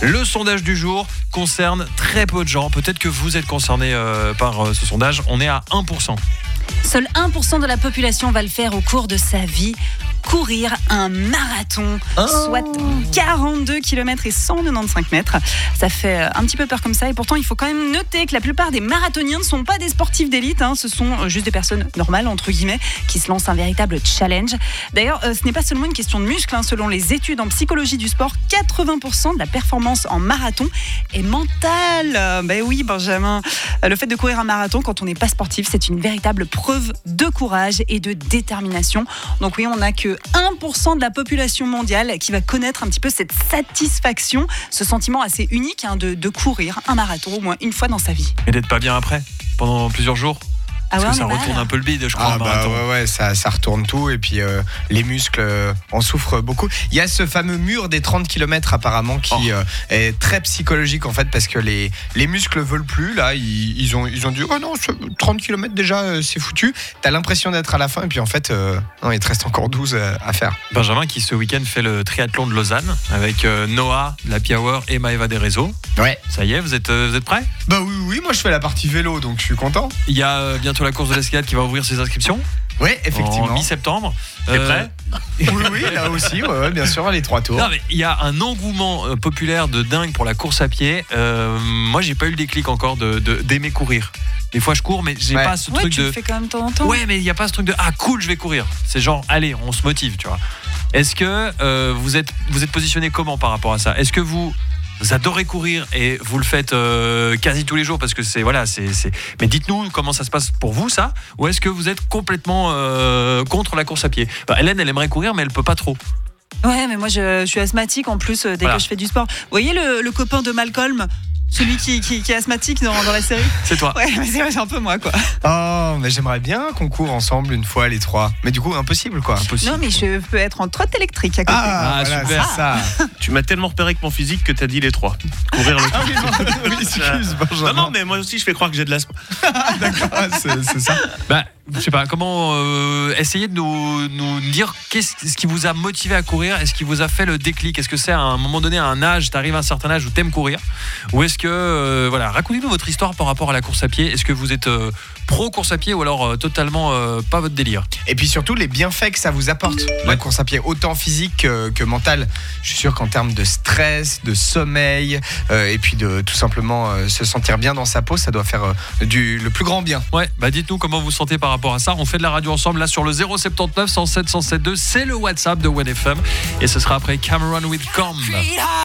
Le sondage du jour concerne très peu de gens. Peut-être que vous êtes concernés par ce sondage. On est à 1%. Seul 1% de la population va le faire au cours de sa vie. Courir un marathon, soit 42 km et 195 mètres. Ça fait un petit peu peur comme ça. Et pourtant, il faut quand même noter que la plupart des marathoniens ne sont pas des sportifs d'élite. Ce sont juste des personnes normales, entre guillemets, qui se lancent un véritable challenge. D'ailleurs, ce n'est pas seulement une question de muscles. Selon les études en psychologie du sport, 80% de la performance en marathon est mentale. Ben oui, Benjamin. Le fait de courir un marathon, quand on n'est pas sportif, c'est une véritable preuve de courage et de détermination. Donc oui, on n'a que 1% de la population mondiale qui va connaître un petit peu cette satisfaction, ce sentiment assez unique de courir un marathon au moins une fois dans sa vie. Et d'être pas bien après, pendant plusieurs jours. Parce que ça retourne un peu le bide, je crois. Ouais, ça retourne tout. Et puis les muscles en souffrent beaucoup. Il y a ce fameux mur des 30 km apparemment qui est très psychologique en fait, parce que les muscles veulent plus. Là, ils ont dit oh non, 30 km déjà, c'est foutu. T'as l'impression d'être à la fin. Et puis en fait, non, il te reste encore 12 à faire. Benjamin qui ce week-end fait le triathlon de Lausanne avec Noah, la Power et Maëva des réseaux. Ouais. Ça y est, vous êtes prêts ? Bah oui, moi je fais la partie vélo, donc je suis content. Il y a bientôt la course de l'escalade qui va ouvrir ses inscriptions. Oui, effectivement. En mi-septembre. T'es prêt ? Oui, là aussi, ouais, bien sûr, les 3 tours. Non, mais il y a un engouement populaire de dingue pour la course à pied. Moi, j'ai pas eu le déclic encore d'aimer courir. Des fois, je cours, mais j'ai pas ce truc tu de. le fais quand même de temps en temps. Ouais, mais il y a pas ce truc de cool, je vais courir. C'est genre, allez, on se motive, tu vois. Est-ce que vous êtes positionné comment par rapport à ça ? Est-ce que vous adorez courir et vous le faites quasi tous les jours parce que c'est. Mais dites-nous comment ça se passe pour vous, ça, ou est-ce que vous êtes complètement contre la course à pied ? Hélène, elle aimerait courir, mais elle peut pas trop. Ouais, mais moi je suis asthmatique en plus dès que je fais du sport. Vous voyez le copain de Malcolm, celui qui est asthmatique dans la série ? C'est toi. Ouais, mais c'est un peu moi, quoi. Oh, mais j'aimerais bien qu'on court ensemble une fois les 3. Mais du coup, impossible, quoi. Non, mais je peux être en trotte électrique à côté. Voilà, super. c'est ça. Tu m'as tellement repéré avec mon physique que t'as dit les 3. Courir le Oui, excuse, Benjamin. Non, mais moi aussi je fais croire que j'ai de l'asthme. D'accord, c'est ça. Je sais pas, comment essayer de nous dire ce qui vous a motivé à courir, est-ce qui vous a fait le déclic, est-ce que c'est à un moment donné, à un âge, t'arrives à un certain âge où t'aimes courir, ou est-ce que, racontez-nous votre histoire par rapport à la course à pied, est-ce que vous êtes pro course à pied ou alors totalement pas votre délire ? Et puis surtout les bienfaits que ça vous apporte, la course à pied, autant physique que mentale. Je suis sûr qu'en termes de stress, de sommeil, et puis de tout simplement se sentir bien dans sa peau, ça doit faire le plus grand bien. Ouais, dites-nous comment vous sentez par rapport à ça. On fait de la radio ensemble là sur le 079 107 107 2. C'est le WhatsApp de 1FM et ce sera après Cameron with Comb.